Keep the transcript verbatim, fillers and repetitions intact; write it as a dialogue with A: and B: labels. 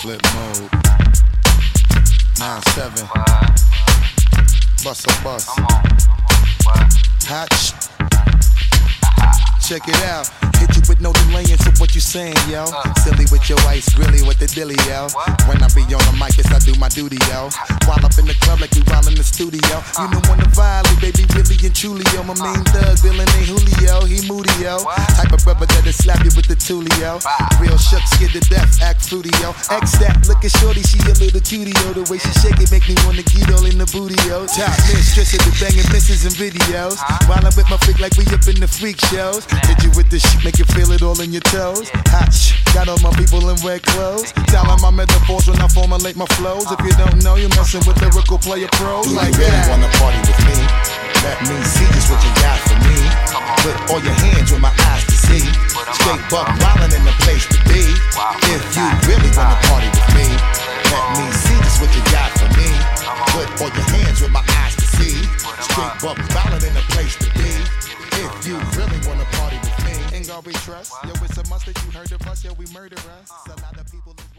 A: flip mode. nine seven. Bust a bus. Hot sh- Check it out. Hit you with no delaying, so what you saying, yo? Silly with your ice, grilly with the dilly, yo. When I be on the mic, yes, I do my duty, yo. While up in the club like we while in the studio. You know when to violate, baby, really and truly, yo. My main thug, villain ain't Julio, he moody, yo. Type of brother that'll slap you with the tulio. Real shook, scared to death, act fruity, yo. X that, look at shorty, she a little cutie, yo. The way she shake it make me wanna get all in the booty, yo. Top mistress of the banging misses and videos. While I'm with my freak like we up in the freak shows. Hit you with this shit, make you feel it all in your toes. Hot sh- got all my people in red clothes. Tell them my metaphors when I formulate my flows. If you don't know, you're messing with lyrical player pros.
B: Do
A: like
B: you really
A: that.
B: wanna party with me? Let me see just what you got for me. Put all your hands with my eyes to see. Straight buck wildin' in the place to be. If you really wanna party with me, let me see just what you got for me. Put all your hands with my eyes to see. Straight buck wildin' in the place to be. If you really wanna party with me,
A: In God we trust. Yo, it's a must that you heard of us. Yo, we murder us. A lot of people.